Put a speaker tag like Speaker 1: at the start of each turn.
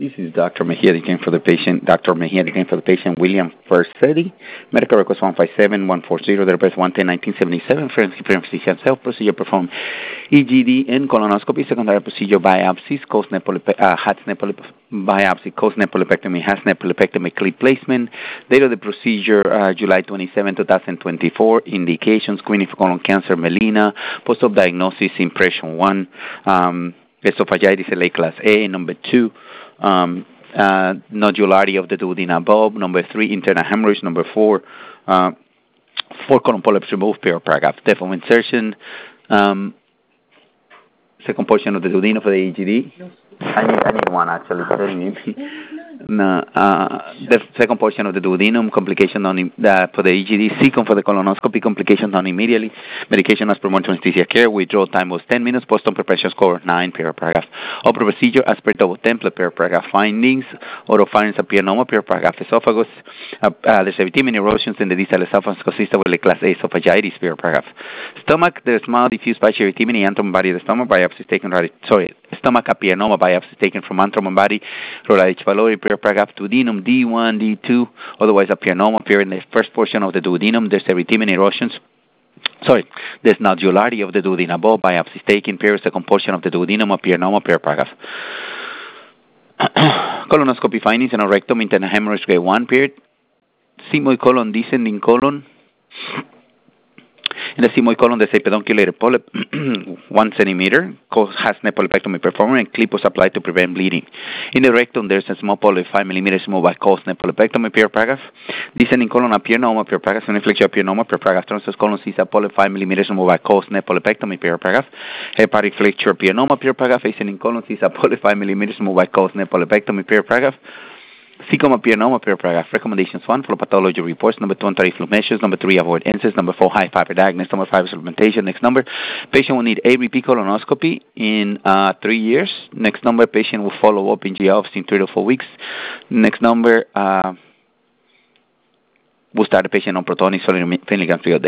Speaker 1: This is Dr. Mejia declaring for the patient. Dr. Mejia declaring for the patient William Fersetti. Medical records 157-140. Their birth 110-1977. Physician self procedure performed EGD and colonoscopy. Secondary procedure biopsies. Biopsy, post-nepolepectomy, has nepolepectomy clip placement. Date of the procedure, July 27, 2024. Indications, screening for colon cancer, melena. Post-op diagnosis, impression 1. Esophagitis LA class A. Number 2, nodularity of the duodenum bulb. Number 3, internal hemorrhage. Number 4, 4 colon polyps removed, paragraph. Depth of insertion. Second portion of the duodenum for the EGD. I need one actually. The second portion of the duodenum, complication on for the EGD. Second for the colonoscopy, complication done immediately. Medication as per monitoring anesthesia care. Withdrawal time was 10 minutes. Post-op preparation score 9, paragraph. Opera procedure as per double template, paragraph. Findings, oropharynx appianoma, paragraph. Esophagus, there's erythema erosions in the distal esophagus consistent with class A esophagitis, paragraph. Stomach, there's mild diffuse partial erythema in antrum body of the stomach. Biopsy taken, stomach appianoma, biopsy taken from antrum and body. Rhodiola pylori, paragraph. Duodenum D1, D2, otherwise appianoma appear in the first portion of the duodenum. There's erythema erosions. There's nodularity of the duodenum bulb. Biopsy taken, second portion of the duodenum, appianoma, paragraph. Colonoscopy findings in a rectum, internal hemorrhage grade 1, period. Sigmoid colon, descending colon. In the sigmoid colon, there's a pedunculated polyp, 1 centimeter, has nepolepectomy performed, and clip was applied to prevent bleeding. In the rectum, there's a small polyp, 5 millimeters, removed by nepolepectomy, paragraph. Descending colon, appianoma, paragraph. Inflection appianoma, paragraph. Transverse colon, CISA polyp, 5 millimeters, removed by nepolepectomy, paragraph. Hepatic flexure, appianoma, paragraph. Ascending colon, CISA polyp, 5 millimeters, removed by nepolepectomy, paragraph. Cecum appianoma, paragraph. Recommendations 1, flow pathology reports. Number 2, anti-reflux measures. Number 3, avoid NSAIDs. Number 4, high fiber diagnosis. Number 5, supplementation. Next number, patient will need a repeat colonoscopy in 3 years. Next number, patient will follow up in GI office in 3 to 4 weeks. Next number, we'll start the patient on Protonix 20 milligrams per day.